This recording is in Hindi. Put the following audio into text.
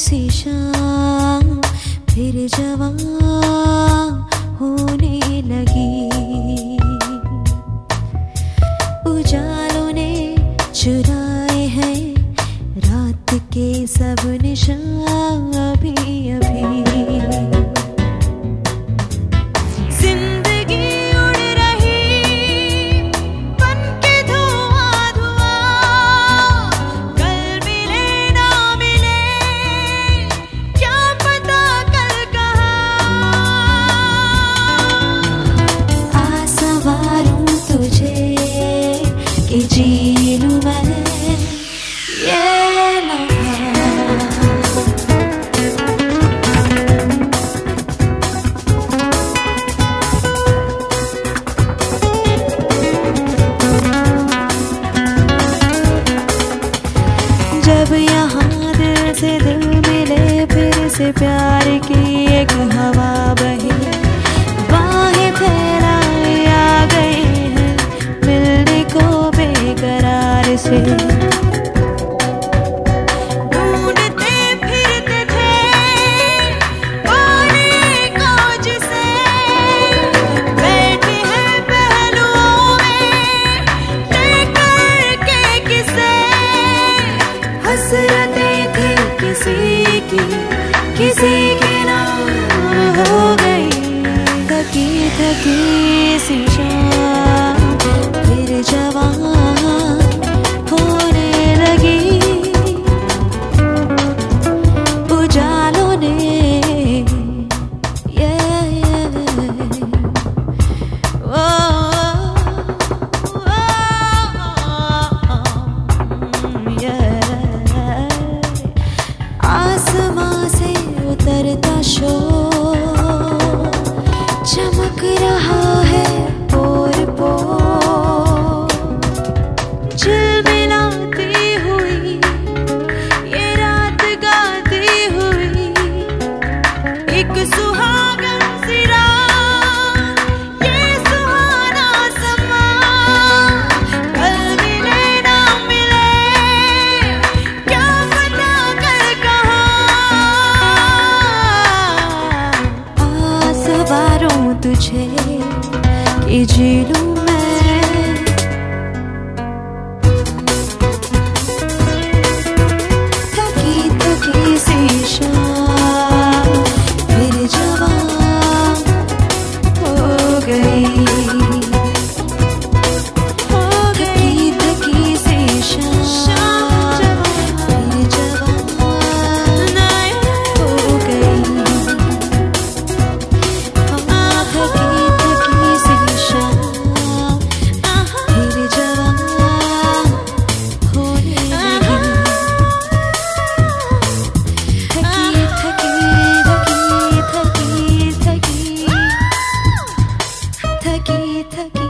सी शाम फिर जवां होने लगी। उजालों ने चुराए हैं रात के सब निशान अभी अभी। जी लूं मैं ये जब यहाँ दिल से दिल मिले फिर से प्यार की एक हवा बही। बाहें फैलाए आ गए हैं मिलने को बेकरार से। ढूंढते फिरते थे कोने को जिसे बैठी है पहलुओं में लेकर के किसे। हसरतें थी किसी की नाम हो गई। थकी थकी सी शाम फिर जवां होने लगी। उजालों ने आसमां से उतरता शोर चमक रहा है पोर पोर। झिलमिलाती हुई ये रात गाती हुई एक सुहागन सी रात ये सुहाना समा। कल मिले ना मिले क्या पता कल कहाँ। सवारों तुझे कि जी लूं मैं थकी थकी सी शाम फिर जवां हो गई। थकी थकी सी शाम फिर जवां हो गई। थकी